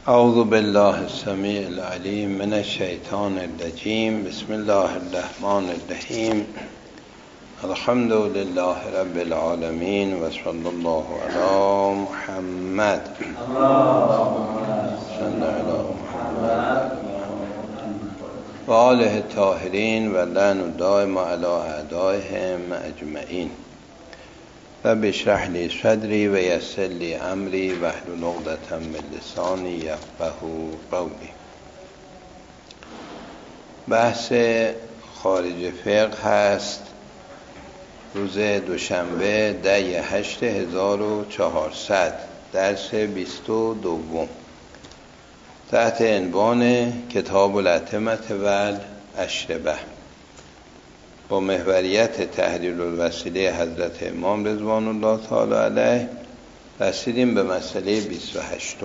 اعوذ بالله السمیع العلیم من الشیطان الرجیم. بسم الله الرحمن الرحیم. الحمد لله رب العالمین و صلی الله علی محمد. صلی علی محمد و آله الطاهرین و لعن دائم علی اعدائهم اجمعین. رب اشرح لی صدری و یسر لی امری واحلل عقدة من لسانی یفقهوا قولی. بحث خارج فقه هست. روز دوشنبه 10/8/1400 درس 22 تحت عنوان کتاب الأطعمة والأشربة با محوریت تحریر الوسیله حضرت امام رضوان الله تعالی علیه. رسیدیم به مسئله 28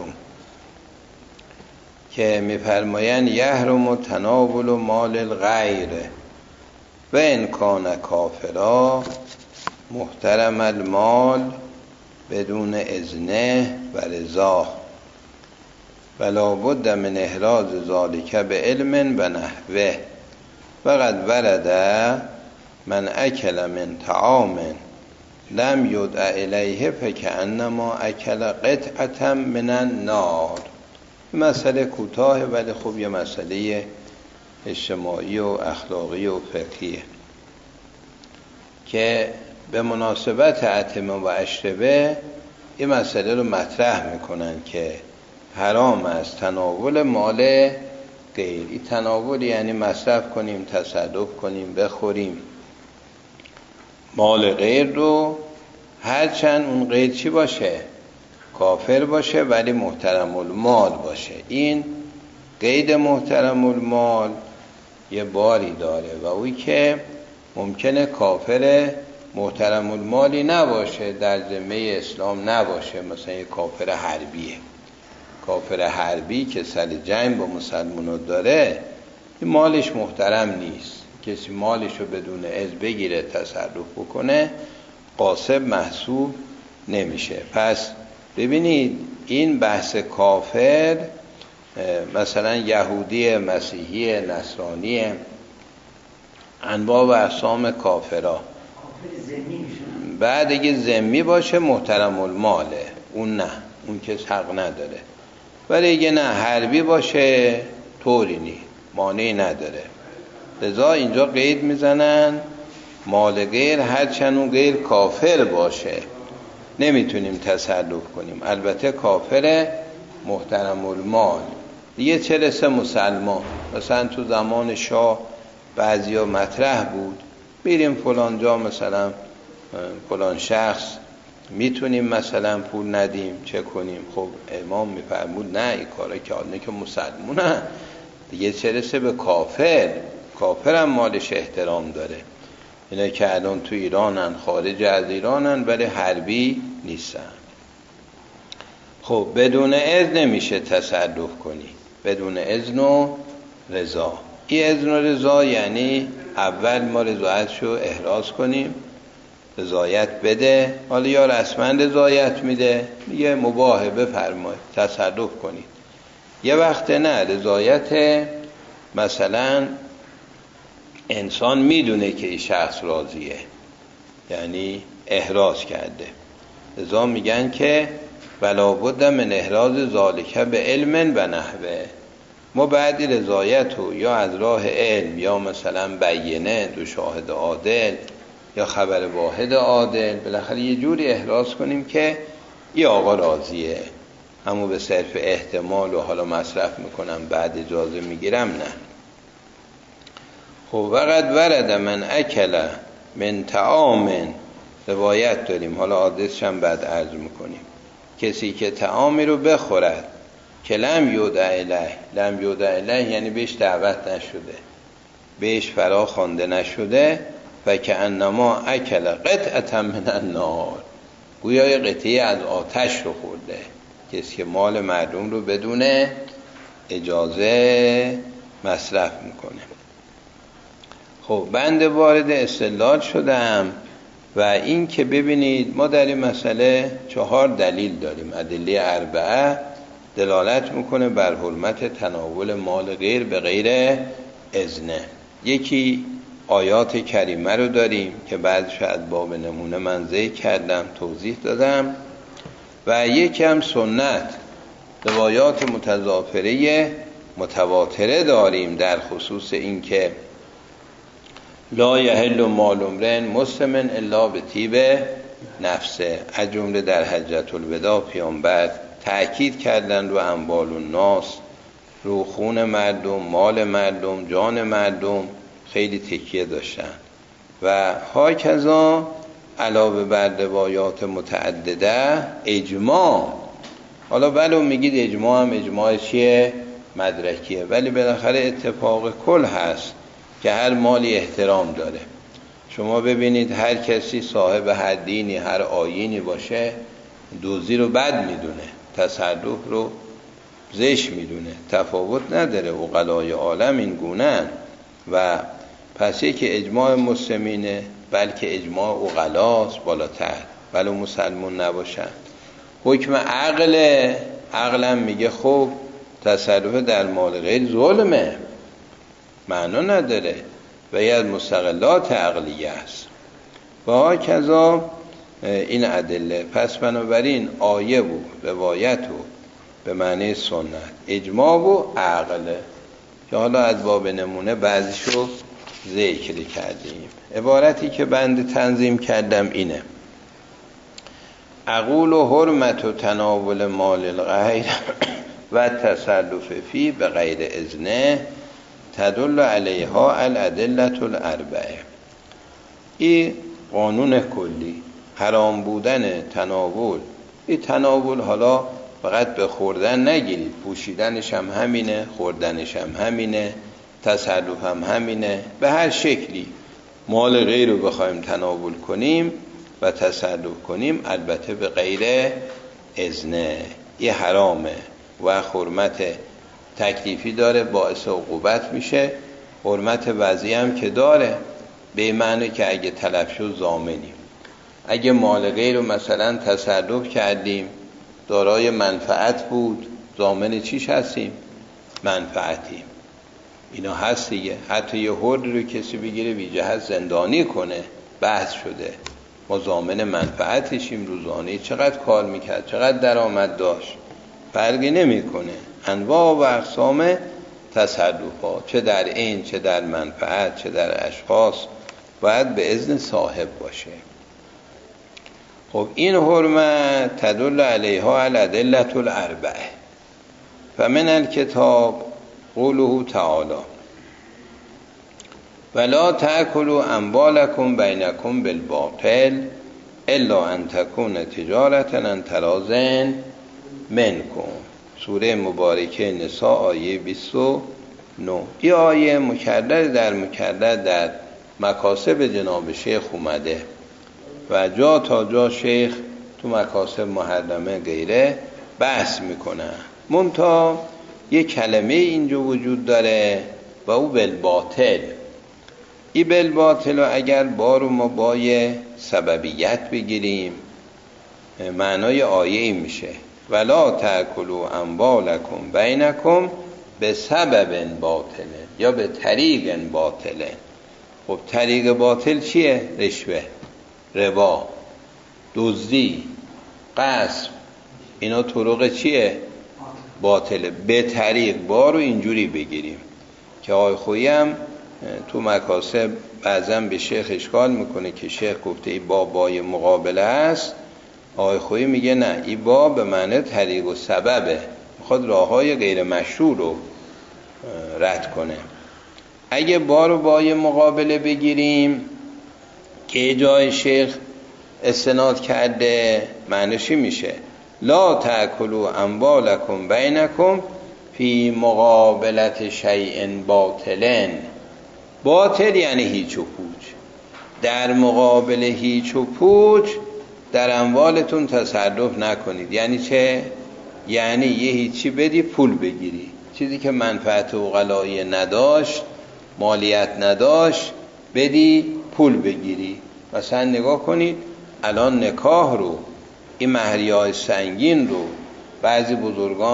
که می‌فرمایند یحرم تناول مال الغیر و ان کان کافرا محترم المال بدون اذنه و رضا ولا بد من احراز ذلك بعلم و نحوه و قد ورد من اکل من طعام لم یدع الیه فکأنما اکل قطعة من النار. مسئله کوتاه ولی خب یه مسئله اجتماعی و اخلاقی و فقهیه که به مناسبت اطعمه و اشربه این مسئله رو مطرح میکنن که حرام است تناول مال غیر. این تناول یعنی مصرف کنیم، تصرف کنیم، بخوریم مال غیر رو، هرچند اون غیر چی باشه، کافر باشه ولی محترم المال باشه. این قید محترم المال یه باری داره و اوی که ممکنه کافر محترم المالی نباشه، در ذمه اسلام نباشه، مثلا یه کافر حربیه. کافر حربی که سر جنگ با مسلمان‌ها داره این مالش محترم نیست. کسی مالش رو بدون اذن بگیره تصرف بکنه غاصب محسوب نمیشه. پس ببینید این بحث کافر مثلا یهودی، مسیحی، نصرانی، انواع و اقسام کافرها. بعد اگه ذمی باشه محترم الماله، اون نه، اون که حق نداره. ولی اگه نه حربی باشه طوری نی، مانعی نداره. لذا اینجا قید میزنن مال غیر هرچند اون غیر کافر باشه نمیتونیم تصرف کنیم. البته کافر محترم المال دیگه چه رسه مسلمان. مثلا تو زمان شاه بعضیا مطرح بود میریم فلان جا، مثلا فلان شخص میتونیم مثلا پول ندیم چه کنیم؟ خب امام میفرمود نه، این کاره که آنه که مسلمونه دیگه چه رسه به کافر. کافر هم مالش احترام داره. اینا که الان تو ایرانن، خارج از ایرانن ولی حربی نیستن. خب بدون اذن نمیشه تصرف کنی، بدون اذن و رضا. این اذن و رضا یعنی اول ما رضایتشو احراز کنیم، رضایت بده. حالا یا رسما رضایت میده میگه مباهه بفرمایید تصرف کنید. یه وقت نه، رضایت مثلا انسان میدونه که این شخص راضیه، یعنی احراز کرده. لذا میگن که ولا بد من احراز ذالک به علم و نحوه. ما بعدی رضایت رو یا از راه علم یا مثلا بینه، دو شاهد عادل یا خبر واحد عادل، بالاخره یه جوری احراز کنیم که این آقا راضیه. اما به صرف احتمال و حالا مصرف میکنم بعد اجازه میگیرم نه. خب وقد ورد من اکل من طعام، روایت داریم، حالا آدرسش هم بعد عرض میکنیم. کسی که طعامی رو بخورد که لم یودع الیه، لم یودع الیه یعنی بهش دعوت نشده، بهش فرا خوانده نشده، فکأنما اکل قطعة من النار، گویا یه قطعه از آتش رو خورده. کسی که مال مردم رو بدون اجازه مصرف میکنه. خب بنده وارد استدلال شدم و این که ببینید ما در این مسئله 4 دلیل داریم، ادله 4 دلالت میکنه بر حرمت تناول مال غیر به غیر اذنه. یکی آیات کریمه رو داریم که بعدش از باب نمونه من ذکر کردم، توضیح دادم، و یکی هم سنت، روایات متواتره داریم در خصوص این که لا یحل مال امرئ مسلم الا بطیب نفسه. از جمله در حجة الوداع پیامبر تأکید کردن رو اموال الناس، رو خون مردم، مال مردم، جان مردم خیلی تکیه داشتن. و هاکذا علاوه بر روایات متعدده اجماع. حالا ولو میگید اجماع هم اجماع چیه؟ مدرکیه، ولی بالاخره اتفاق کل هست که هر مالی احترام داره. شما ببینید هر کسی صاحب هر دینی، هر آیینی باشه، دزدی رو بد میدونه، تصرف رو زشت میدونه، تفاوت نداره. عقلای عالم این گونه‌اند. و پس که اجماع مسلمینه، بلکه اجماع عقلاست بالاتر، ولو مسلمون نباشن. حکم عقلم میگه خب تصرف در مال غیر ظلمه، معنا نداره و یه از مستقلات عقلیه است. و هاکذا این ادله. پس بنابراین آیه و روایت و به معنی سنت، اجماع و عقل، که حالا از باب نمونه بعضیشو ذکر کردیم. عبارتی که بنده تنظیم کردم اینه: اقول و حرمت و تناول مال الغیر و تصرف فی به غیر اذنه تدل علیها الادله الاربعه. این قانون کلی، حرام بودن تناول. این تناول حالا فقط به خوردن نگیرید، پوشیدنش هم همینه، خوردنش هم همینه، تصرف هم همینه. به هر شکلی مال غیر رو بخوایم تناول کنیم و تصرف کنیم، البته به غیر اذنه، این حرامه و حرمت تکلیفی داره، باعث عقوبت میشه. حرمت وضعی هم که داره، به معنی که اگه تلف شد ضامنیم. اگه مال غیر رو مثلا تصرف کردیم، دارای منفعت بود، ضامن چیش هستیم؟ منفعتیم. اینا هست دیگه. حتی یه حر رو کسی بگیره بی جهت زندانی کنه، بحث شده، ما ضامن منفعتشیم. روزانه چقدر کار میکرد، چقدر درآمد داشت، فرقی نمیکنه. انواع و اقسام تصرفات، چه در عین، چه در منفعت، چه در اشخاص، باید به اذن صاحب باشه. خب این حرمت تدل علیها الادله الاربعه. فمن الکتاب قوله تعالی ولا تأکلوا اموالکم بینکم بالباطل الا ان تکون تجارة عن تراض منکم. سوره مبارکه نساء آیه 29. این آیه مکرر در مکاسب جناب شیخ اومده و جا تا جا شیخ تو مکاسب محرمه غیره بحث میکنه. منتها یک کلمه اینجا وجود داره و او بالباطل. این بالباطل رو اگر بارو ما بای سببیت بگیریم، معنای آیه این میشه ولا تأکلوا اموالکم بینکم به سبب باطل یا به طریق باطل. خب طریق باطل چیه؟ رشوه، ربا، دزدی، غصب، اینا طرق چیه؟ باطله. به طریق بارو اینجوری بگیریم که آقای خویی هم تو مکاسب بعضا به شیخ اشکال میکنه که شیخ گفته ای بای مقابله است. آقای خویی میگه نه، ای به معنی طریق و سببه، میخواد راههای غیر مشروع رو رد کنه. اگه بای مقابله بگیریم که جای شیخ استناد کرده، معنیشی میشه لا تأکلوا اموالکم بینکم فی مقابلت شیء باطل. باطل یعنی هیچ و پوچ، در مقابل هیچ و پوچ در اموالتون تصرف نکنید. یعنی چه؟ یعنی یه هیچی بدی پول بگیری، چیزی که منفعت عقلایی نداشت، مالیت نداشت، بدی پول بگیری. مثلا نگاه کنید الان نکاح رو، این مهریه‌های سنگین رو بعضی بزرگان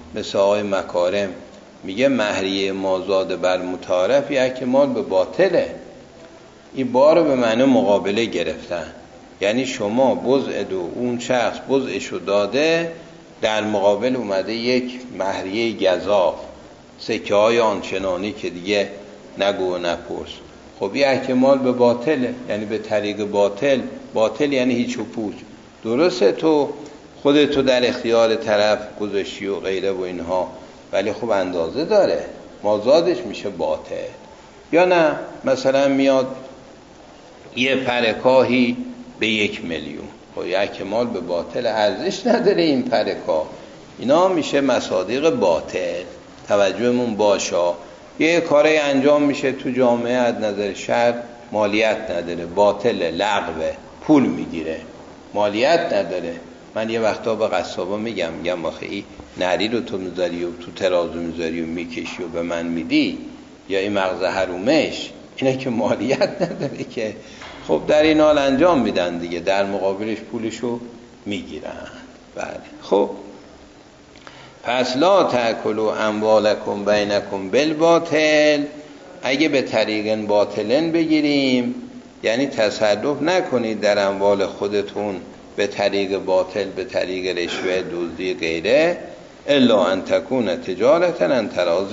مثل آقای مکارم میگه مهریه مازاد بر متعارف یک مال به باطله. این بار به معنی مقابله گرفتن، یعنی شما بضع دو، اون شخص بضعشو داده، در مقابل اومده یک مهریه گزاف، سکه های آنچنانی که دیگه نگو و نپرس. خب این احتمال به باطله، یعنی به طریق باطل. باطل یعنی هیچ و پوچ. درسته تو خودتو در اختیار طرف گذاشتی و غیره و اینها، ولی خب اندازه داره، مازادش میشه باطل. یا نه مثلا میاد یه پرکاهی به 1 میلیون، خب یک مال به باطل، ارزش نداره این پرکاه. اینا میشه مصادیق باطل. توجهمون باشه. یه کاری انجام میشه تو جامعه از نظر شرع مالیت نداره، باطل، لغوه، پول میگیره، مالیت نداره. من یه وقتا به قصابا میگم آخه این نری رو تو میذاری و تو ترازو میذاری و میکشی و به من میدی، یا این مغز حرومش، اینه که مالیت نداره که. خب در این حال انجام میدن دیگه، در مقابلش پولشو میگیرن. بله. خب پس لا تأکلوا اموالکم بینکم بالباطل، اگه به طریق باطلن بگیریم یعنی تصرف نکنید در اموال خودتون به طریق باطل، به طریق رشوه، دزدی، غیره، الا ان تکون تجارتا عن تراض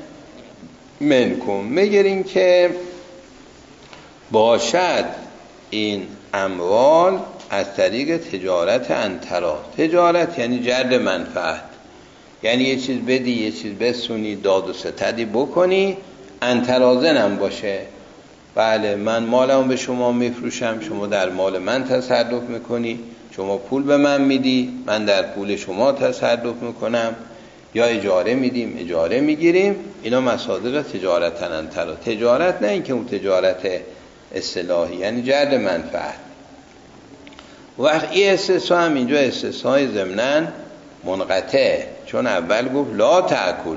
منکم، میگیریم که باشد این اموال از طریق تجارت عن تراض. تجارت یعنی جلب منفعت، یعنی یه چیز بدی، یه چیز بسونی، داد و ستدی بکنی، عن تراض هم باشه. بله من مالمو به شما میفروشم، شما در مال من تصرف میکنی، شما پول به من میدی، من در پول شما تصرف میکنم، یا اجاره میدیم، اجاره میگیریم. اینا مصادیق تجارت عن تراض. تجارت نه اینکه اون تجارت اصطلاحی، یعنی جلب منفعت. وقت این استثناء هم اینجا استثناء ضمناً منقطع، چون اول گفت لا تأکلوا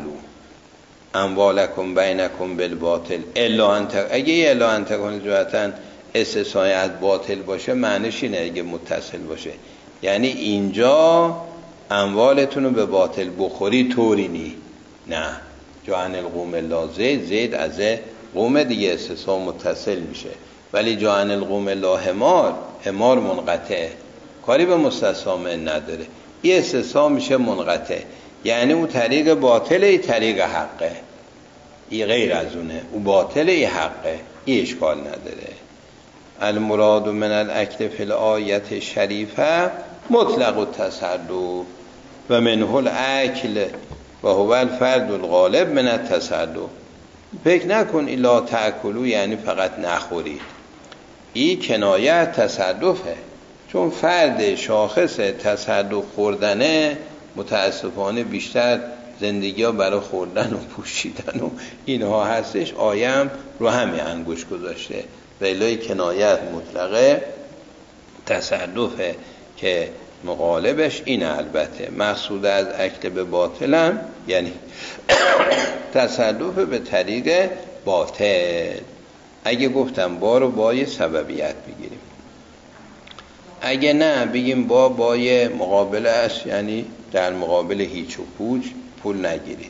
اموالکم بینکم بالباطل الا ان تکون. اگه الا ان تکون جهتا استثناء از باطل باشه معنیش اینه اگه متصل باشه، یعنی اینجا اموالتون رو به باطل بخوری طوری نی. نه، جعن القوم الا زید، زید از قوم دیگه استثناء متصل میشه، ولی جعن القوم الا حمار، حمار منقطع، کاری به مستثنا نداره. این استثناء میشه منقطع، یعنی اون طریق باطله، این طریق حقه، این غیر از اونه، اون باطله، این حقه، این اشکال نداره. المراد من الاکل فی الآیت شریفه مطلق التصرف و منه الاکل و هو الفرد الغالب من التصرف. فکر نکن الا تأکلوا یعنی فقط نخورید، این کنایه تصرفه، چون فرد شاخص تصرف خوردنه متاسفانه بیشتر زندگی ها برای خوردن و پوشیدن و اینها هستش. آیم رو همه انگوش گذاشته و الهی کنایت مطلقه تصرفه که مقالبش اینه. البته مقصود از اکل به باطلم یعنی تصرف به طریق باطل. اگه گفتم با رو با سببیت بگیریم، اگه نه بگیم با مقابله است، یعنی در مقابل هیچ و پوچ پول نگیرید،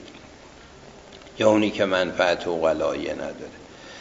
یا اونی که منفعت و غلایه نداره.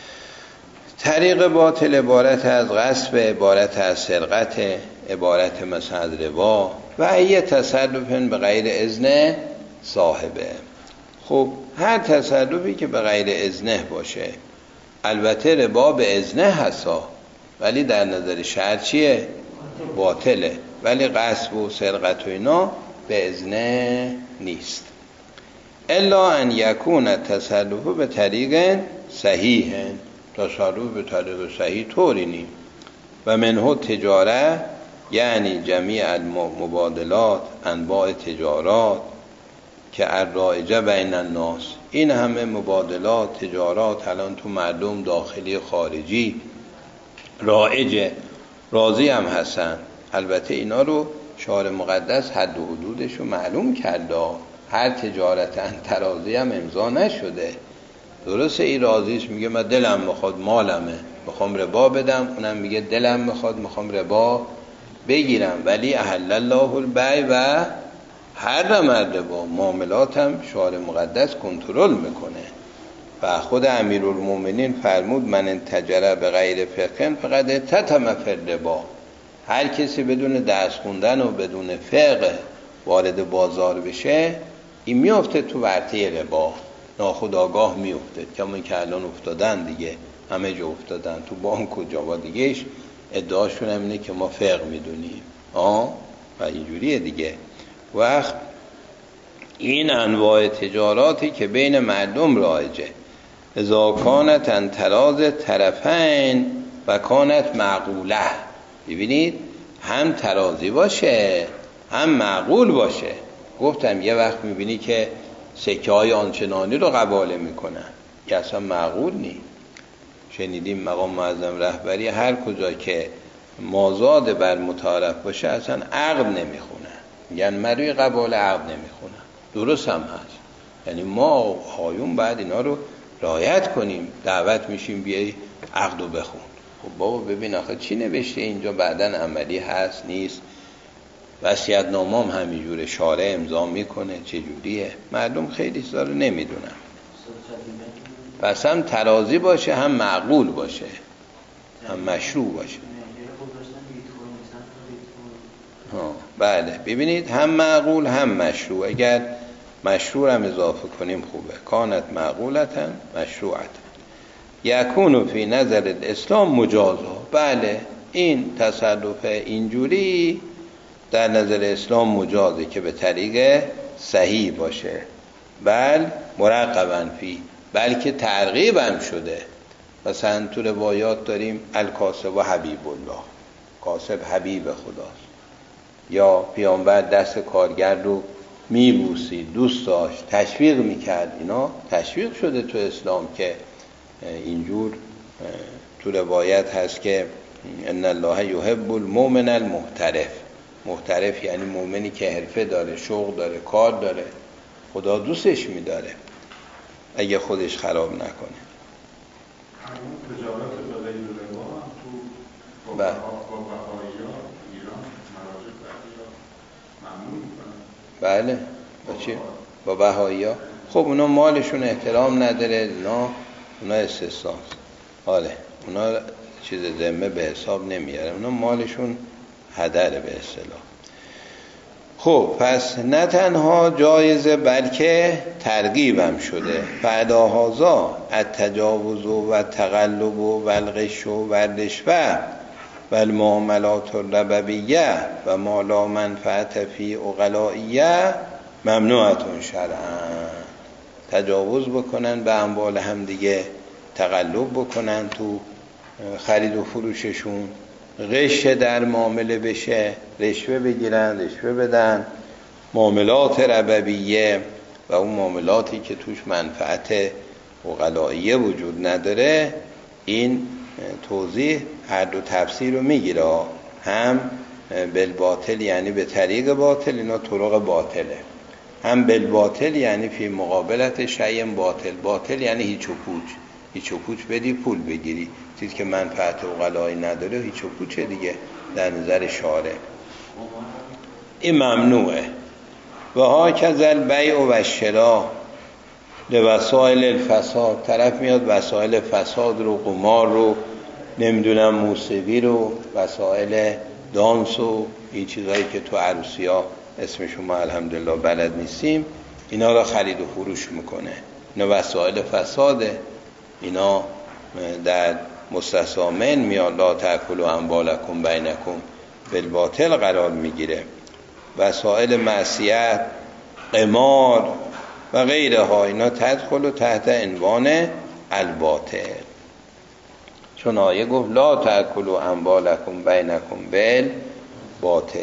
طریق باطل عبارت از غصب، عبارت از سرقت، عبارت مثلا از ربا و ای تصرف به غیر اذن صاحبه. خب هر تصرفی که به غیر اذنه باشه، البته ربا به اذنه هستا ولی در نظر شرع چیه؟ باطله، ولی غصب و سرقت و اینا به اذنه نیست. الا ان یکون تصرف به طریق صحیح، تصرف به طریق صحیح طوری نی. و منه تجاره یعنی جمیع المبادلات، انواع تجارات که الرایجه بین الناس، این همه مبادلات تجارات الان تو مردم داخلی خارجی رایجه، راضی هم هستن. البته اینا رو شارع مقدس حد و حدودش رو معلوم کرده، هر تجارت تراضی هم امضا نشده. درسته این راضیش میگه من دلم میخواد مالمه میخوام ربا بدم، اونم میگه دلم میخواد میخوام ربا بگیرم، ولی احل الله البیع و حرم الربا، معاملات هم شعار مقدس کنترل میکنه و خود امیرالمومنین فرمود من انتجره به غیر فقه فقط تتم فی الربا. هر کسی بدون درس خوندن و بدون فقه وارد بازار بشه این میفته تو ورطه ربا، ناخودآگاه میفته. کما که الان افتادن دیگه، همه جا افتادن، تو بانک و جاها دیگهش ادعاشون هم اینه که ما فقه میدونیم و اینجوریه دیگه. وقت این انواع تجاراتی که بین مردم رایجه، اذا کانت عن تراز طرفین و کانت معقوله. ببینید هم ترازی باشه هم معقول باشه. گفتم یه وقت میبینی که سکه های آنچنانی رو قباله میکنن که اصلا معقول نی. شنیدیم مقام معظم رهبری هر کجا که مازاد بر متعارف باشه اصلا عقد نمیخونن، میگن مروی قبال عقد نمیخونن. درست هم هست، یعنی ما آقایون بعد اینا رو رعایت کنیم. دعوت میشیم بیای عقدو بخون. خب بابا ببین آخه چی نوشته اینجا، بعدن عملی هست نیست. وصیت‌نامه هم همینجوره، شارع امضا میکنه، چجوریه؟ مردم خیلی چیزا رو نمیدونن. پس هم ترازی باشه، هم معقول باشه، هم مشروع باشه. بله ببینید هم معقول هم مشروع. اگر مشروع هم اضافه کنیم خوبه. کانت معقولتا مشروعتا یکون فی نظر الاسلام مجازا. بله این تصرف اینجوری در نظر اسلام مجازه که به طریق صحیح باشه. بل مرقبا فی، بلکه ترغیب هم شده. مثلا تو روایات داریم الکاسب و حبیب الله، کاسب حبیب خداست. یا پیامبر دست کارگر رو میبوسید، دوست داشت، تشویق میکرد. اینا تشویق شده تو اسلام که اینجور تو روایت هست که ان الله یحب المؤمن المحترف. محترف یعنی مؤمنی که حرفه داره، شوق داره، کار داره، خدا دوستش میداره اگه خودش خراب نکنه. همون تجارت به غیر ربا تو با بهایی‌ها ایران مراجع ممنوع میکنن. بله با چی؟ با بهایی‌ها. خب اونا مالشون احترام نداره، اونا استثناست. حاله اونا چیز ذمه به حساب نمیاره، اونا مالشون هدره به اصطلاح. خب پس نه تنها جایزه بلکه ترغیبم شده. فعداهازا التجاوز و تقلب و الغش و الرشوه و المعاملات الربویه و ما لا منفعت فی عقلائیه ممنوعتون شرعا. تجاوز بکنن به اموال هم دیگه، تقلب بکنن تو خرید و فروششون، غش در معامله بشه، رشوه بگیرن، رشوه بدن، معاملات ربویه و اون معاملاتی که توش منفعت عقلائیه وجود نداره. این توضیح هر دو تفسیر رو میگیره، هم بالباطل یعنی به طریق باطل، اینا طرق باطله، هم بالباطل یعنی فی مقابلت شیء باطل. باطل یعنی هیچ و پوچ، هیچ و پوچ بدی پول بگیری، چیزی که منفعت عقلایی نداره هیچ و پوچه دیگه در نظر شارع. این ممنوعه. و هاکذا البیع و الشراء لوسائل الفساد. طرف میاد وسایل فساد رو، قمار رو، نمیدونم موسیقی رو، وسایل دانس و این چیزایی که تو عروسی‌ها اسمشون ما الحمدلله بلد نیستیم، اینا رو خرید و فروش میکنه. اینا وسایل فساده. اینا در مستثامن میاد لا تأکلوا اموالکم بینکم بالباطل قرار میگیره. وسایل معصیت، قمار و غیرها، اینا تدخل تحت عنوان الباطل. چون آیه گفت لا تأکلوا اموالکم بینکم بالباطل.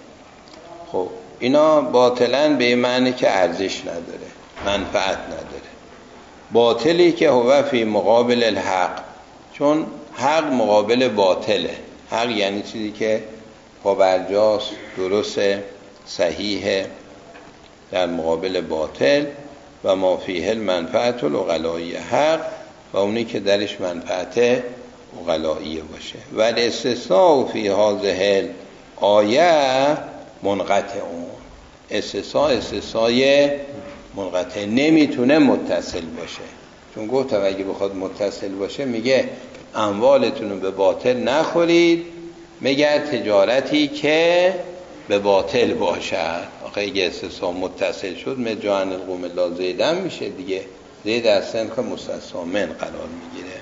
خب اینا باطلن به معنی که ارزش نداره، منفعت نداره. باطلی که هو فی مقابل الحق، چون حق مقابل باطله. حق یعنی چیزی که پابرجاست، درسته، صحیحه، در مقابل باطل. و ما فیه المنفعت العقلائیه، حق و اونی که درش منفعت عقلائیه باشه. و الاستثناء فی هذه آیه منقطعون. استثنای منقطع نمیتونه متصل باشه، چون گفتم اگه بخواد متصل باشه میگه اموالتون رو به باطل نخورید مگر تجارتی که به باطل باشد. آخه اگه استثنا متصل شد مجان القوم لا زیدن میشه دیگه، زید از صنف مستثنا من قرار میگیره.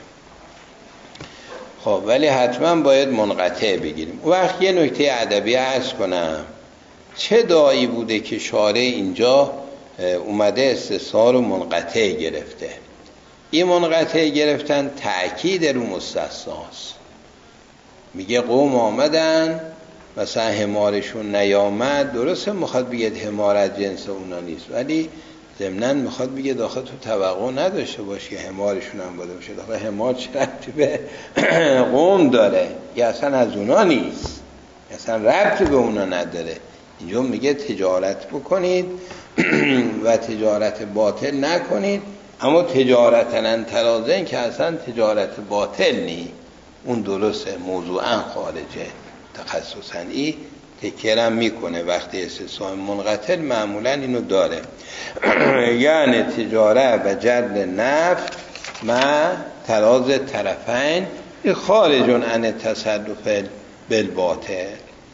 خب ولی حتما باید منقطع بگیریم. وقت یه نکته ادبی عرض کنم، چه داعی بوده که شارع اینجا اومده استثنا رو منقطع گرفته؟ این منقطع گرفتن تأکید رو مستثناست. میگه قوم آمدن مثلا حمارشون نیامد، درسته میخواد بگید حمار از جنس اونا نیست، ولی ضمناً میخواد بگه داخل تو توقع نداشته باشه که حمارشون هم باده باشه. داخل حمار چه ربطی به قوم داره؟ یا اصلا از اونا نیست، اصلا ربطی به اونا نداره. اینجا میگه تجارت بکنید و تجارت باطل نکنید، اما تجارتن ترازن که اصلا تجارت باطل نی، اون درسته موضوعا خارجه تخصصاً. ای تکرم میکنه وقتی استثناء منقطع معمولا اینو داره یعنی تجارت و جلب نفع مع تراز طرفین خارجون عن تصرف بالباطل.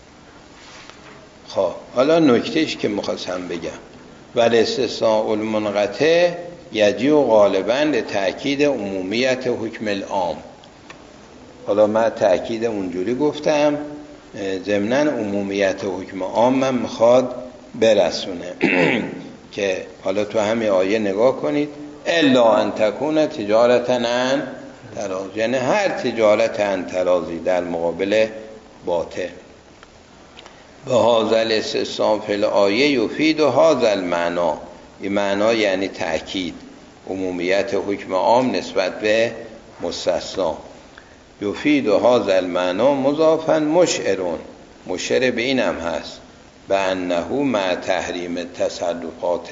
خب حالا نکتهش که میخواستم بگم، ولی استثناء المنقطع یجی و غالباً لتأکید عمومیت حکم العام. حالا من تأکید اونجوری گفتم ضمناً عمومیت حکم عام من میخواد برسونه که حالا تو همین آیه نگاه کنید، الا ان تکون تجارتا عن تراض، یعنی هر تجارت عن تراضی در مقابل باطل. به هذا الاستثناء فی الآیه یفید هذا المعنی، این معنا یعنی تأکید عمومیت حکم عام نسبت به مستثنا. یفید هذا المعنی مضافا مشعرون، مشعر به اینم هست به انه مع تحریم تصرفات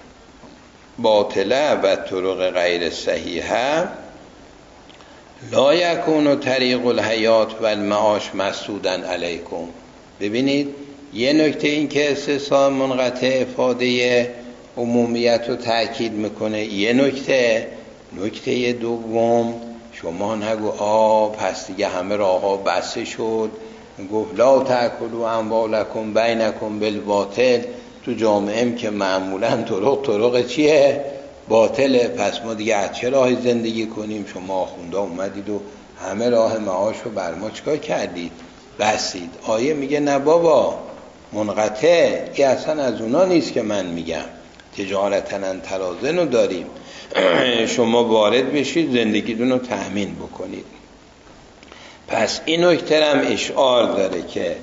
باطله و طرق غیر صحیحه لا یکون طریق الحیات و المعاش مسدودا علیکم. ببینید یه نکته این که استثناء منقطع افاده عمومیت رو تأکید میکنه، یه نکته دوم شما نگو پس دیگه همه راه‌ها بسته شد، گفت لا تأکلوا اموالکم بینکم بالباطل، تو جامعه که معمولا طرق چیه؟ باطله، پس ما دیگه از چه راهی زندگی کنیم؟ شما آخونده اومدید و همه راه معاش رو بر ما چکار کردید؟ بسید. آیه میگه نه بابا، منقطع این اصلا از اونا نیست که من میگم، تجارتن ترازن رو داریم، شما وارد بشید زندگیتون رو تأمین بکنید. پس این نکته هم اشعار داره که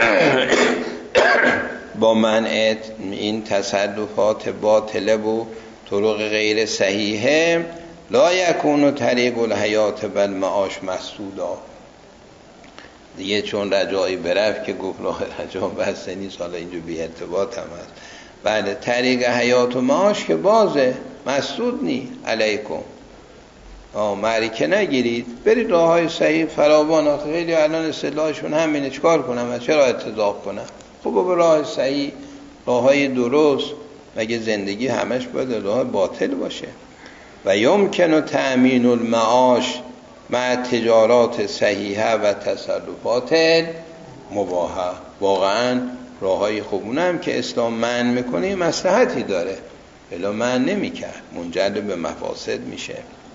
با منع این تصرفات باطله و طرق غیر صحیحه لا یکون طریق الحیات بل معاش مسدودا. دیگه چون رجایی برفت که گفت راه رجا بسته نیست، حالا اینجا بی ارتباط هم هست. بله طریق حیات و معاش که بازه، مسدود نی علیکم، معرکه نگیرید، برید راه های صحیح فراوان. آخه خیلی الان اصطلاحشون همینه، چکار کنم؟ چرا اتضاح کنم؟ خب به راه صحیح، راه های درست، مگه زندگی همش باید راه باطل باشه؟ و یمکن تأمین المعاش مع تجارات صحیحه و تصرفات مباحه. واقعا راه های خوبونه هم که اسلام منع میکنه مصلحتی داره، الا منع نمیکرد، منجر به مفاسد میشه.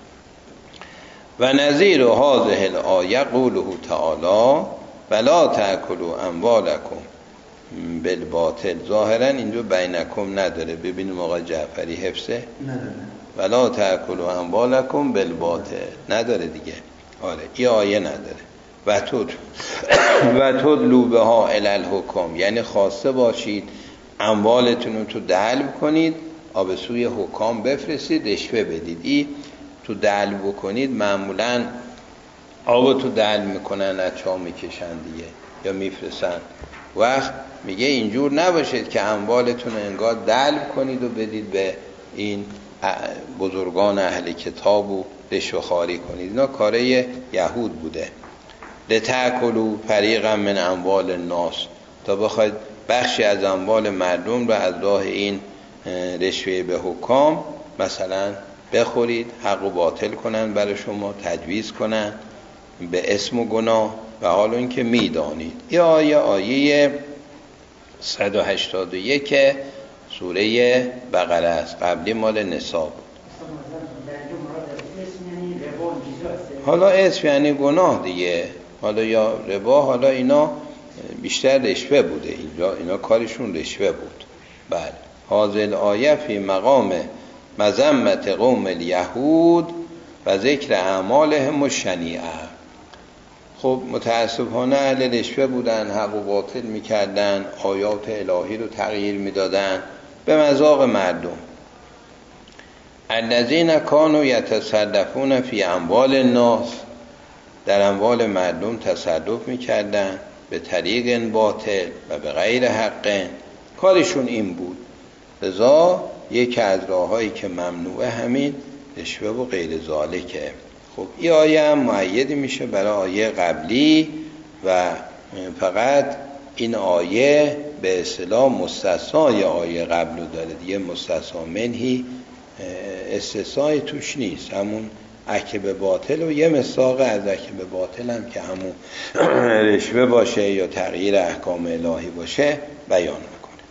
و نظیر هذه الآیه قوله تعالی ولا تأکلوا اموالکم بالباطل. ظاهرا اینجا بینکم نداره، ببینیم آقا جعفری حفظه نداره، ولا تأکلوا اموالکم بالباطل نداره دیگه. آره این آیه نداره. و تدلوا بها الی الحکم، یعنی خواسته باشید اموالتون رو تو دلو کنید، به سوی حکام بفرستید، رشوه بدید. این تو دلو بکنید، معمولا آب تو دلو میکنن از چاه میکشن دیگه یا میفرستن. وقت میگه اینجور نباشید که اموالتون انگار دلو کنید و بدید به این بزرگان اهل کتاب و رشوه خواری کنید. اینا کاره یهود بوده. لتأکلوا فریقا من اموال الناس، تا بخواید بخشی از اموال مردم رو از راه این رشوه به حکام مثلا بخورید، حق و باطل کنن برای شما، تجویز کنن به اسم و گناه، و حال این که میدانید. این آیه 181 سوره بقره است، قبلی مال نساء بود. حالا اسم یعنی گناه دیگه، حالا یا ربا، حالا اینا بیشتر رشوه بوده، اینجا اینا کارشون رشوه بود. بله، هذه آیه فی مقام مذمت قوم الیهود و ذکر اعمالهم الشنیعه. خب متاسفانه اهل رشوه بودن، حق و باطل میکردن، آیات الهی رو تغییر میدادن به مذاق مردم. الذین کانوا یتصرفون فی اموال الناس، در اموال مردم تصرف میکردن به طریق باطل و به غیر حق، کارشون این بود. لذا یکی از راههایی که ممنوعه همین رشوه و غیر ذالکه. خب این آیه هم مؤید میشه برای آیه قبلی و فقط این آیه به اصطلاح مستثنای آیه قبل رو داره دیگه، مستثنا منهی استثنای توش نیست، همون عکب باطل و یه مساق از عکب باطل هم که همون رشوه باشه یا تغییر احکام الهی باشه بیان میکنه.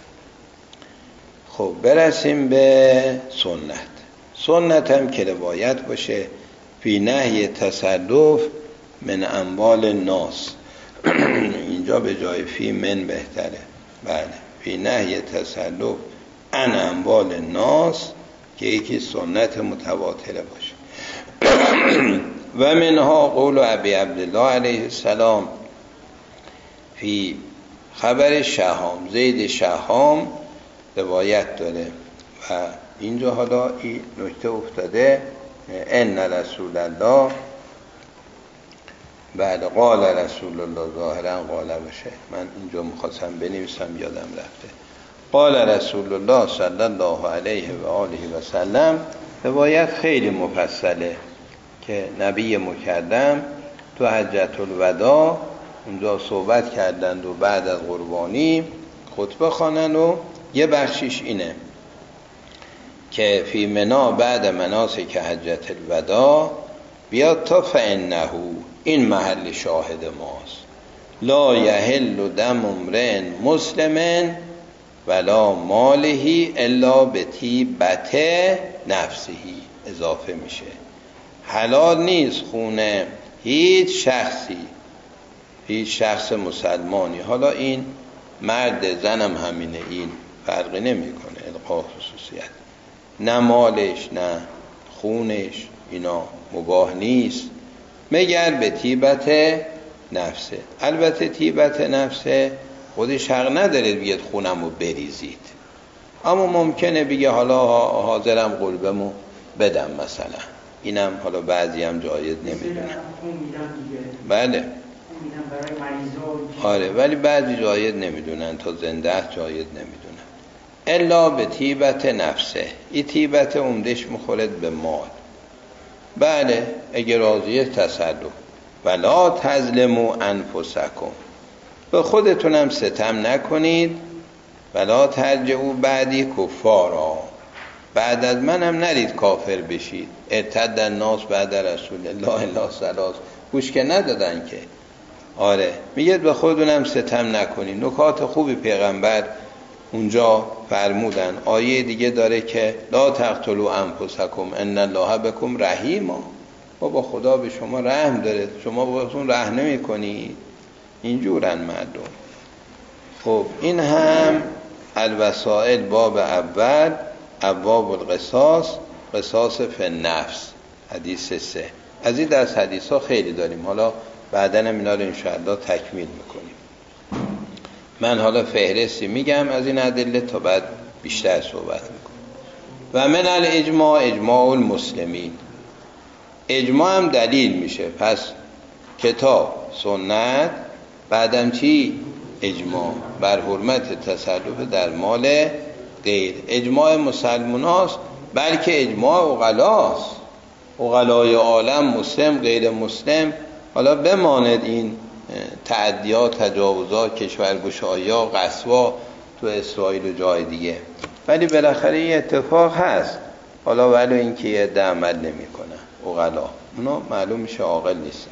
خب برسیم به سنت هم که روایت باشه فی نهی تصرف من اموال الناس، اینجا به جای فی من بهتره. بله، فی نهی تصرف عن اموال الناس که یکی سنت متواتره باشه. و منها قول ابی عبدالله علیه السلام فی خبر شهام، زید شهام روایت داره و اینجا حالا این نکته افتاده، ان رسول الله، بعد قال رسول الله، ظاهرا قال باشه، من اینجا میخواستم بنویسم یادم رفته. قال رسول الله صلی الله علیه و آله و سلم، روایت خیلی مفصله که نبی مکرم تو حجت الوداع اونجا صحبت کردند و بعد از قربانی خطبه خوانن و یه بخشش اینه که فی منا بعد مناسک حجت الوداع بیاد تا فانه، این محل شاهد ماست، لا یحل دم امرئ مسلم ولا ماله الا بطیبت نفسه، اضافه میشه حلال نیست خونه هیچ شخص مسلمانی، حالا این مرد زنم همینه، این فرقی نمیکنه، القا خصوصیت، نه مالش نه خونش اینا مباح نیست مگر به طیبت نفسه. البته طیبت نفسه خودش حق نداره بیاد خونمو بریزید، اما ممکنه بگه حالا حاضرم قلبمو بدم مثلا، اینم حالا بعضی هم جایز نمیدونن. بله آره، ولی بعضی جایز نمیدونن، تا زنده جایز نمیدونن. الا به طیبت نفسه، این طیبت عمدش مخورد به مال. بله اگه راضیه تصرف. ولا تظلموا انفسکم، به خودتونم ستم نکنید. ولا ترجعوا بعدی کفارا، بعد از منم نرید کافر بشید. ارتد الناس بعد رسول الله الا ثلاث، گوش که ندادن که. آره میگه به خودتونم ستم نکنید. نکات خوبی پیغمبر اونجا فرمودن. آیه دیگه داره که لا تقتلوا انفسکم ان الله بكم رحیم، بابا خدا به شما رحم داره، شما با خودتون رحم نمی‌کنید. اینجورن مردم. خب این هم الوسائل باب اول، ابواب القصاص، قصاص فی النفس، حدیث 3. از این دست حدیث ها خیلی داریم، حالا بعداً هم اینا رو انشاءالله تکمیل میکنیم. من حالا فهرستی میگم از این ادله تا بعد بیشتر صحبت میکنم. و من الاجماع اجماع المسلمین، اجماع هم دلیل میشه. پس کتاب سنت، بعدم چی؟ اجماع بر حرمت تصرف در مال غیر. اجماع مسلمان هاست، بلکه اجماع عقلاست، عقلای عالم، مسلم غیر مسلم. حالا بماند این تعدیات، تجاوزات، کشورگشایی‌ها، غصب‌ها تو اسرائیل و جای دیگه، ولی بالاخره این اتفاق هست. حالا ولی اینکه یه عده عمل نمی‌کنن عقلا، اونا معلوم میشه عاقل نیستن.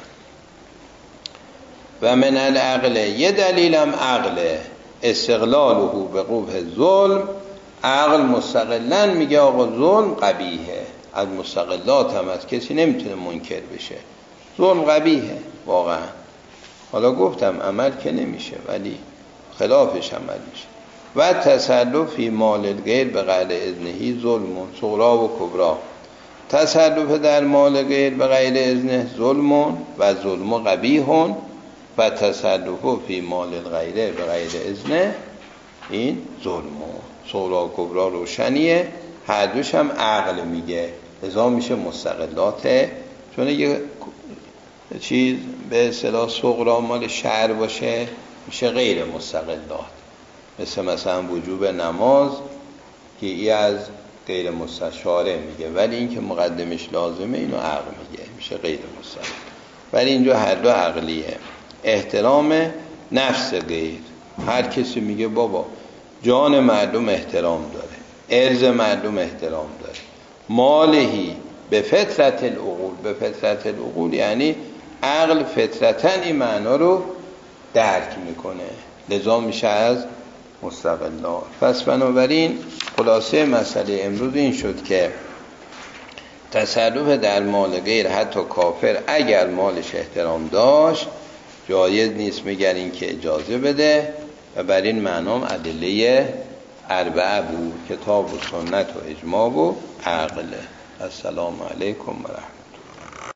و من العقل، یه دلیلم عقله، استقلاله به قبح ظلم. عقل مستقلاً میگه آقا ظلم قبیحه، از مستقلات هم از کسی نمیتونه منکر بشه، ظلم قبیحه واقعا. حالا گفتم عمل که نمیشه ولی خلافش عمل میشه. و تصرف فی مال الغیر به غیر اذنه ظلم صغرا و کبرا. تصرف در مال غیر به غیر اذنه ظلم و ظلم قبیح، و تصرف فی مال الغیر به غیر اذنه این ظلم صغرا و کبرا روشنیه. هر دوش هم عقل میگه، لذا میشه مستقلاته. چون یه چیز به اصطلاح صغرا مال شرع باشه میشه غیر مستقلات، مثلا وجوب نماز که ای از غیر مستشاره میگه، ولی این که مقدمش لازمه اینو عقل میگه میشه غیر مستقل. ولی اینجا هر دو عقلیه. احترام نفس غیر، هر کسی میگه بابا جان مردم احترام داره، ارز مردم احترام داره، مالهی به فطرت العقول. به فطرت العقول یعنی عقل فطرتاً این معنا رو درک میکنه، لذا میشه از مستقلات. پس بنابراین خلاصه مسئله امروز این شد که تصرف در مال غیر حتی کافر اگر مالش احترام داشت جایز نیست مگر این که اجازه بده، و بر این معنام ادله اربعه بود، کتاب و سنت و اجماع و عقل. السلام علیکم و رحمت